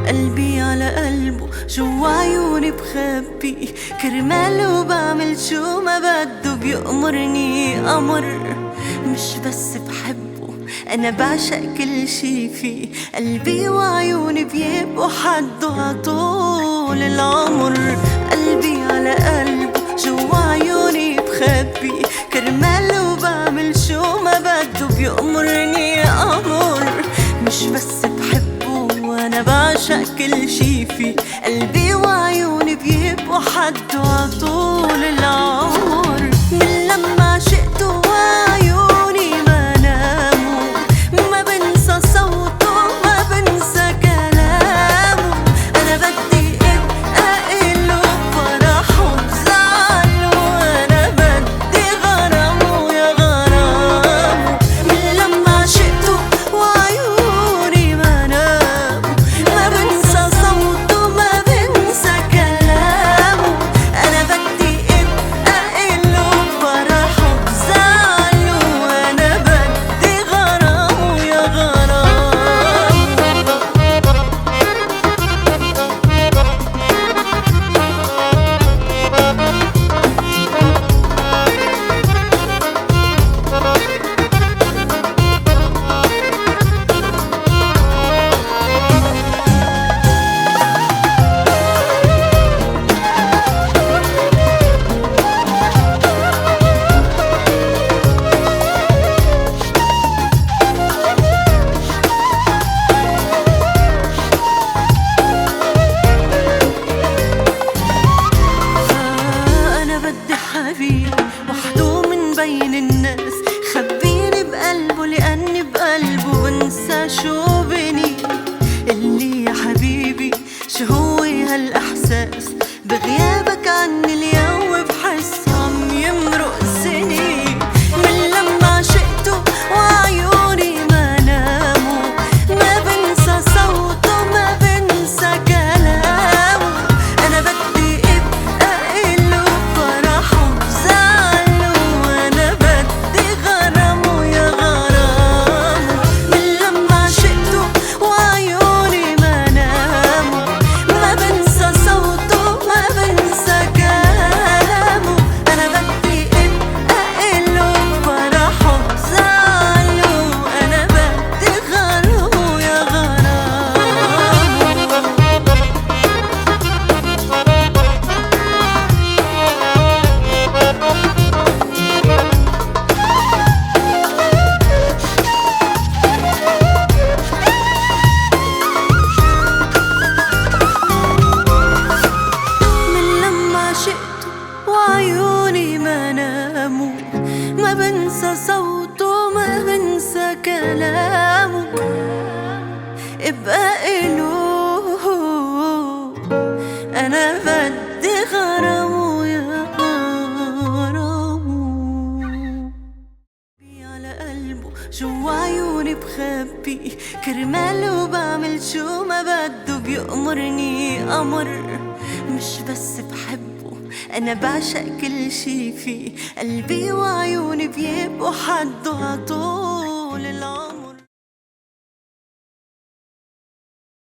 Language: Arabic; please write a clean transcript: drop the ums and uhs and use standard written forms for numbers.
قلبي على قلبه جوا عيوني بخبي، كرماله بعمل شو ما بده بيأمرني أمر. مش بس بحبه أنا بعشق كل شي فيه، قلبي وعيوني بيبقوا حده عطول العمر. قلبي على قلبه جوا عيوني بخبي، كرماله بعمل شو ما بده بيأمرني أمر. مش بس بحبه وانا بعشق كل شي فيه، قلبي وعيوني بيبقوا حده عطول العمر. من لما عشقته وعيوني ما ناموا، ما بنسى صوته ما بنسى كلامه. انا بدي ابقى إله بفرحه بزعله، انا بدي غرامه يا غرامه. من لما عشقته وعيوني ما ناموا، ما بنسى صوته ما بنسى كلامه. انا بدي ابقى إله بفرحه بزعله، انا بدي غرامه يا غرامه. أنا بدي حبيب وحده من بين الناس، خبيني بقلبه لأني بقلبه بنسى شو بني. اللي يا حبيبي شو هو هالإحساس، بغيابك عني اليوم بحس عم يمرق سنين. من لما عشقته وعيوني ما ناموا، ما بنسى صوته ما بنسى كلامه. أنا بدي ابقى إله بفرحه بزعله، وأنا بدي غرامه يا غرامه. من لما عشقته وعيوني ما ناموا، ما بنسى صوته ما بنسى كلامه. أنا بدي ابقى إله بفرحه بزعله، أنا بدي غرامه يا غرامه. من لما عشقته وعيوني ما ناموا، ما بنسى صوته ما بنسى كلامه. ابقى إله أنا بدي غرامه يا غرامه. قلبي على قلبه جوا عيوني بخبي، كرماله بعمل شو ما بده بيأمرني أمر. مش بس بحبه أنا بعشق كل شي فيه، قلبي وعيوني بيبقوا حده عطول